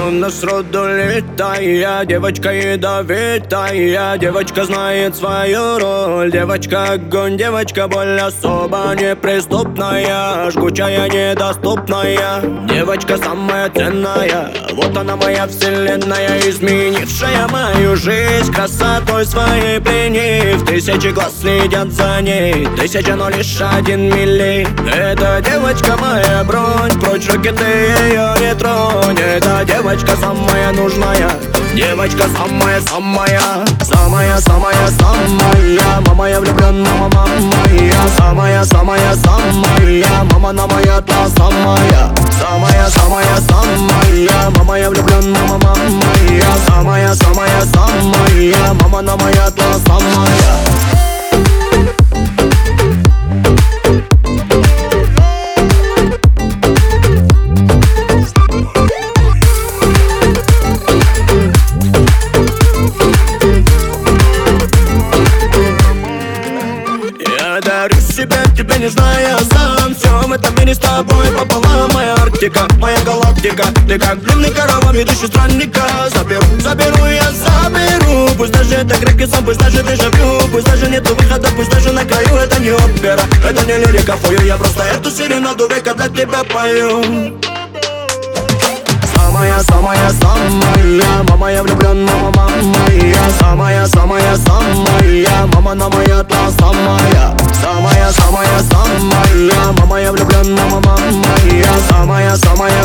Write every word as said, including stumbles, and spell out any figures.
Корона сроду летая, девочка ядовитая, девочка знает свою роль. Девочка огонь, девочка боль, особо неприступная, жгучая, недоступная. Девочка самая ценная, вот она моя вселенная, изменившая мою жизнь, красотой своей пленив. Тысячи глаз следят за ней, тысяча, но лишь один милей. Эта девочка моя бронь, прочь руки, ты ее не тронь. Эта девочка самая нужная, девочка самая-самая, самая-самая-самая. Мама, я влюблен, мама, мама я самая-самая-самая. Мама на моя та самая, самая-самая-самая. Мама, я влюблен, мама, мама я самая-самая-самая. Мама на моя та самая. Дарю себя тебе, не зная сам. Все в этом мире с тобой пополам. Моя Арктика, моя галактика. Ты как длинный караван, ведущий странника. Заберу, заберу, я заберу. Пусть даже это крики сон, пусть даже дежавю. Пусть даже нету выхода, пусть даже на краю. Это не опера, это не лирика фою. Я просто эту серенаду века для тебя пою. Самая-самая-самая, мама, я влюблен, мама, мама я самая-самая-самая. Мама на моя та самая, самая-самая-самая. Мама, я влюблен, мама, мама я самая-самая